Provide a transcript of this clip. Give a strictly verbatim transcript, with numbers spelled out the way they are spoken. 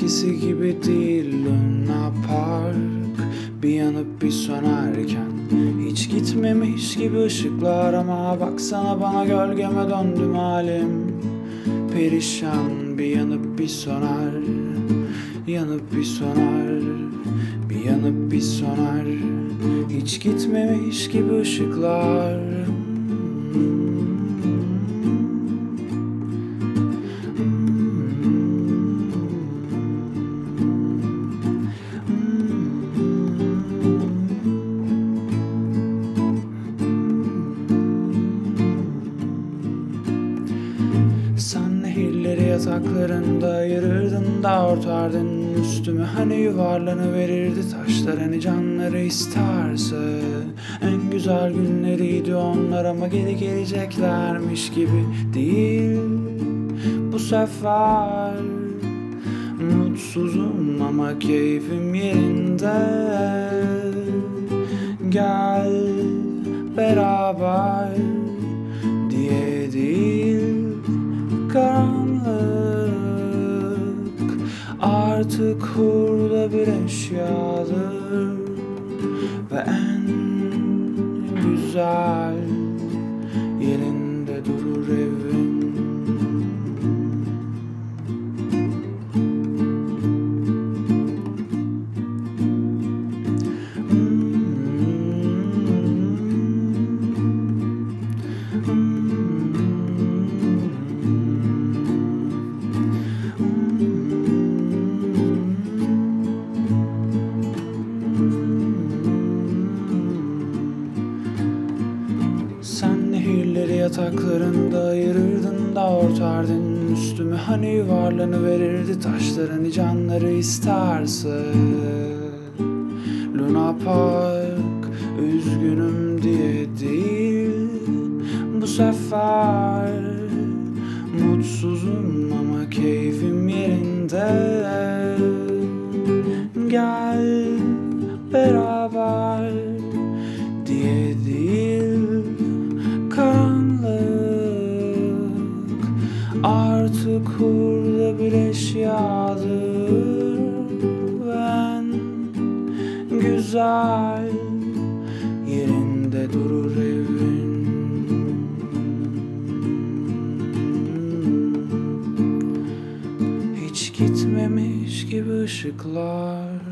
eskisi gibi değil Luna Park. Bir yanıp bir sönerken hiç gitmemiş gibi ışıklar. Ama baksana bana, gölgeme döndüm halim perişan. Bir yanıp bir söner, yanıp bir söner, bir yanıp bir söner. Hiç gitmemiş gibi ışıklar. Sen nehirleri yataklarında ayırırdın da örterdin üstüme. Hani yuvarlanıverirdi taşlar, hani canları isterse. En güzel günleriydi onlar ama geri geleceklermiş gibi değil bu sefer. Mutsuzum ama keyfim yerinde. Gel beraber diye değil, karanlık artık hurda bir eşyadır ve en güzel yerinde durur evin. Sen nehirleri yataklarında ayırırdın da örterdin üstüme. Hani yuvarlanıverirdi taşlar, hani canları isterse. Luna Park, üzgünüm diye değil bu sefer. Mutsuzum ama keyfim yerinde. Gel beraber diye değil, karanlık artık hurda bir eşyadır ve en güzel yerinde durur evin. Hiç gitmemiş gibi ışıklar.